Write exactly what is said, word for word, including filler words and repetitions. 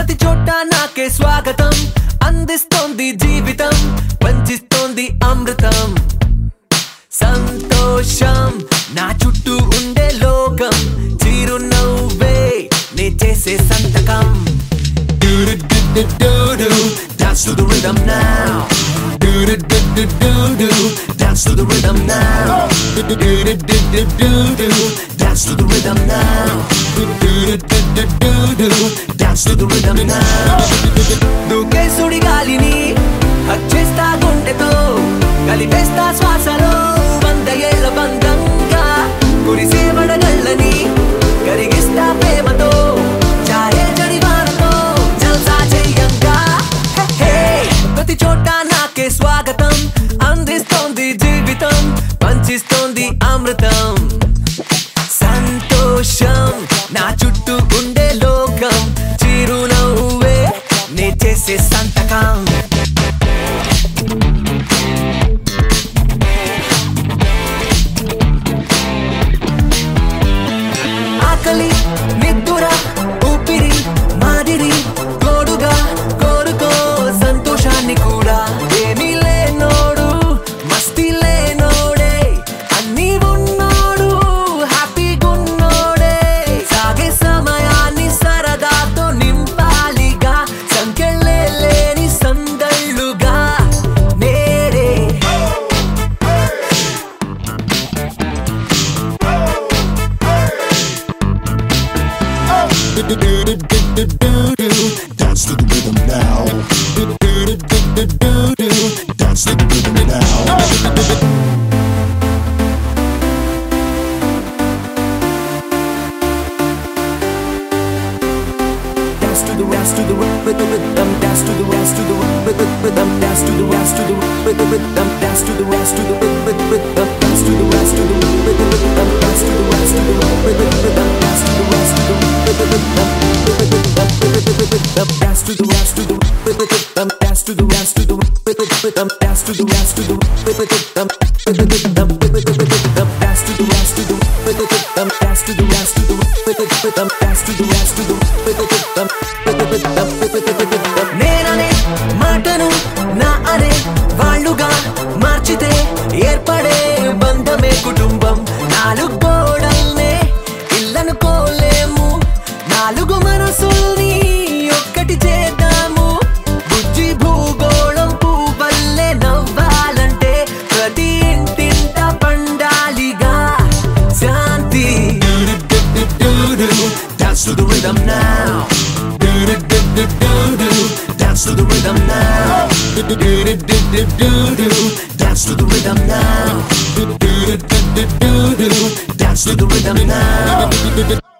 ప్రతి చోట నాకే స్వాగతం అందిస్తోంది జీవితం పంచిస్తోంది అమృతం సంతోషం నా చుట్టూ ఉండే లోకం చిరునవ్వే నే చేసే సంతకం Dance to the rhythm now Dance to the rhythm now Dance to the rhythm now Dance to the rhythm now దూకే సుడిగాలిని హచ్చేస్తా గుండెతో కలిపేస్తా శ్వాసలో వంద ఏళ్ల బంధంగా కురిసే వడగళ్ళని కరిగిస్తా ప్రేమతో చాయే జడివానతో జల్సా చెయ్యంగా ప్రతి చోట నాకే స్వాగతం అందిస్తోంది జీవితం పంచిస్తోంది అమృతం సంతోషం నా చుట్టూ ఉండే లోకం చిరునవ్వే నే చేసే సంతకం ఆకలి నిద్దుర ఊపిరి మాదిరి తోడుగా కోరుకో సంతోషాన్ని కూడా ఏమీ లేనోడు మస్తీ లేనోడే అన్నీ ఉన్నోడు హ్యాపీగున్నోడే సాగే సమయాన్ని సరదాతో నింపాలిగా సంకెళ్ళే లేని సందళ్ళుగా నేడే Dance to the rhythm now. Dance to the rhythm now. Dance to the dance to the rhythm dance to the dance to the rhythm dance to the dance to the rhythm dance to the dance to the rhythm dance to the dance to the rhythm dance to the dance to the rhythm dance to the dance to the rhythm dance to the dance to the rhythm dance to the dance to the rhythm dance to the dance to the rhythm dance to the dance to the rhythm dance to the dance to the rhythm dance to the dance to the rhythm నేననే మాటను నా అనే వాళ్ళుగా మార్చితే ఏర్పడే బంధమే కుటుంబం నాలుగు గోడల్నే ఇల్లనుకోలేము నాలుగు మనసుల్ని ఒక్కటి చేద్దాము బుజ్జి భూగోళం పువ్వల్లే నవ్వాలంటే ప్రతి ఇంటింట పండాలిగా శాంతి Dance to the rhythm now. Dance to the rhythm now. Dance to the rhythm now. Dance to the rhythm now.